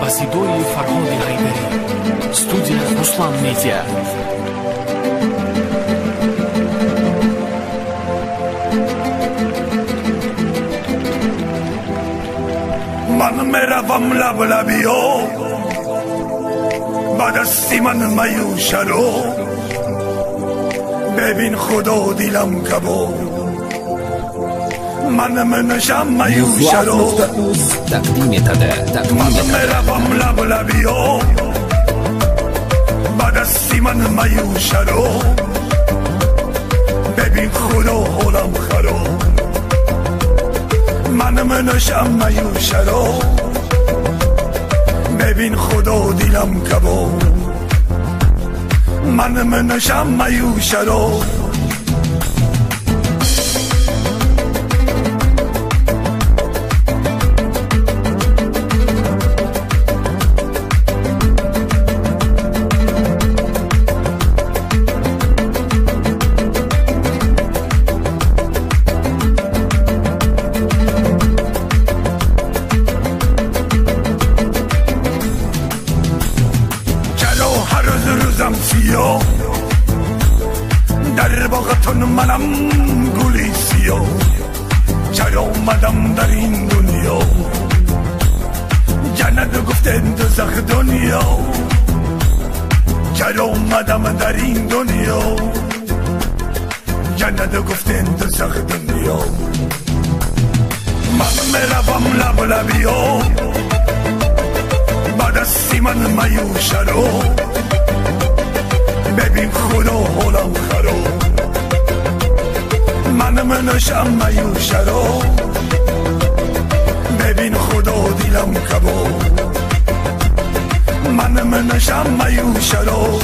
ба сидои Фарҳоди Ҳайдарӣ. Студия Руслан Медиа. من میروم لبلبیو با دستی من میوشه رو ببین خدا دیلم کبو من منشم میوشه رو من میروم لبلبیو با دستی من میوشه رو ببین خدا حالم خراب من منشم میوشه رو ببین خدا دیلم کبو من منشم میوشه رو در باغتون منم گلی سیاه چرا اومدم در این دنیا جنت گفته دوزخ دنیا چرا اومدم در این دنیا جنت گفته دوزخ دنیا من میروم لبلبیو با دستی من میوشه رو ببین خدا حالم خراب من منشم میوشه رو ببین خدا دیلم کباب من منشم میوشه رو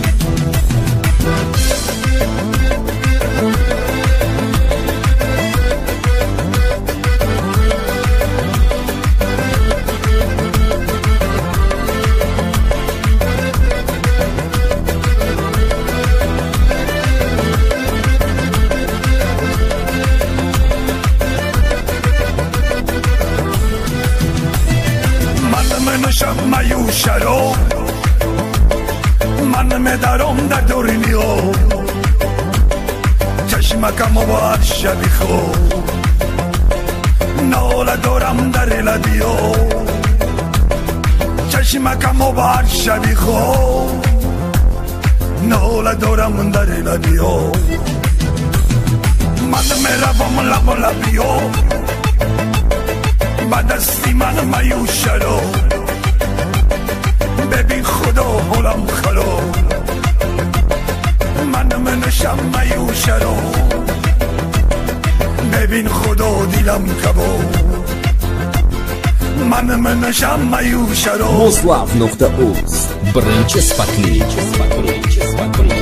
منشم میوشه رو من میدارم در دورینیو چشمکم و هر شبی خوب ناله دارم در لبیو چشمکم و هر شبی خوب ناله دارم در لبیو من میروم لبلبیو با دستی من میوشه رو ببین خدا حالم خراب من منشم میوشه رو ببین خدا دیلم کباب من منشم میوشه رو Moslav.uz birinchi sifatli